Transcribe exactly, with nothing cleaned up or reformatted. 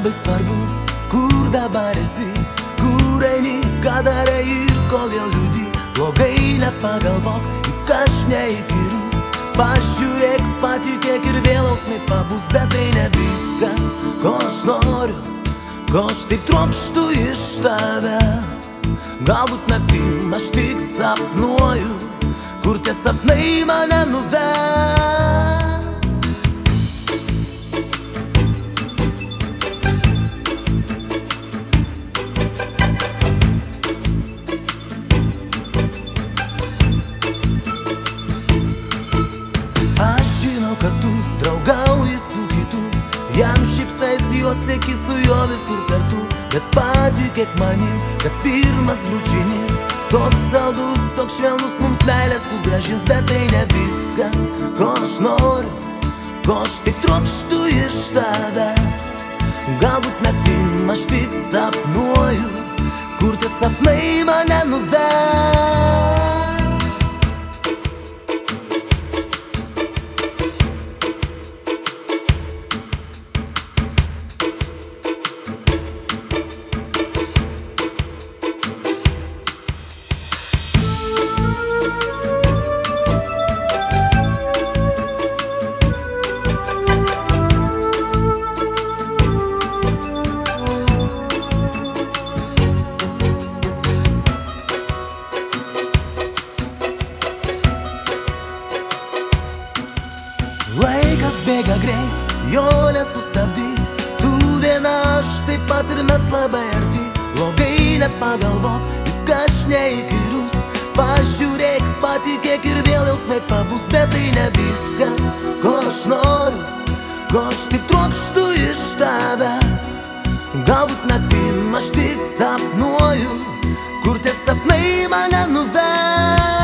labai svarbu, kur dabar esi, kur eini, ką darai ir kodėl liūdi. Blogai nepagalvok, juk aš neįkyrus. Pažiūrėk, patikėk ir vėl jausmai pabus. Bet tai ne viskas, ko aš noriu, ko aš taip trokštu iš tavęs. Galbūt naktim aš tik sapnuoju, kur tie sapnai mane nuves. Aš žinau, kad tu draugauji su kitu, jam šypsais, juos seki su juo visur kartu. Bet patikėk manim, kad pirmas bučinys toks saldus, toks švelnus mums meilę sugrąžins. Bet tai ne viskas, ko aš noriu, ko aš tik trokštu iš tavęs. Galbūt naktim aš tik sapnuoju, kur tie sapnai mane nuves. Laikas bėga greit, jo nesustabdyt. Tu viena, aš taip pat ir mes labai arti. Blogai nepagalvok, juk aš neįkyrus. Pažiūrėk, patikėk ir vėl jausmai pabus. Bet tai ne viskas, ko aš noriu, ko aš tik trokštu iš tavęs. Galbūt naktim aš tik sapnuoju, kur tie sapnai mane nuves.